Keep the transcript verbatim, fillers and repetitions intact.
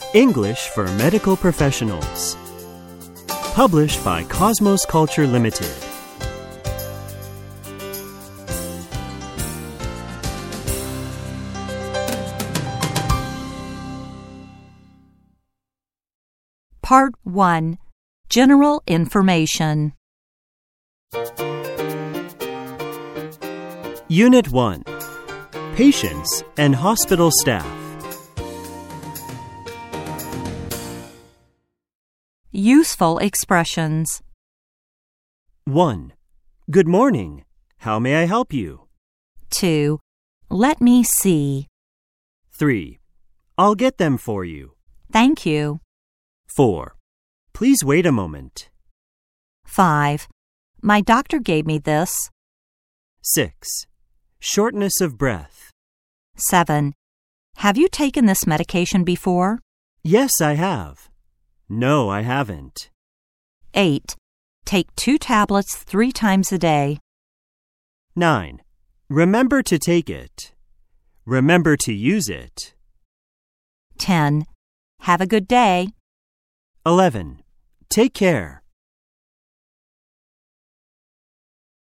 English for Medical Professionals. Published by Cosmos Culture Limited. Part one. General Information. Unit one. Patients and Hospital Staff. Useful expressions. one. Good morning. How may I help you? two. Let me see. three. I'll get them for you. Thank you. four. Please wait a moment. five. My doctor gave me this. six. Shortness of breath. seven. Have you taken this medication before? Yes, I have. No, I haven't. eight. Take two tablets three times a day. nine. Remember to take it. Remember to use it. ten. Have a good day. eleven. Take care.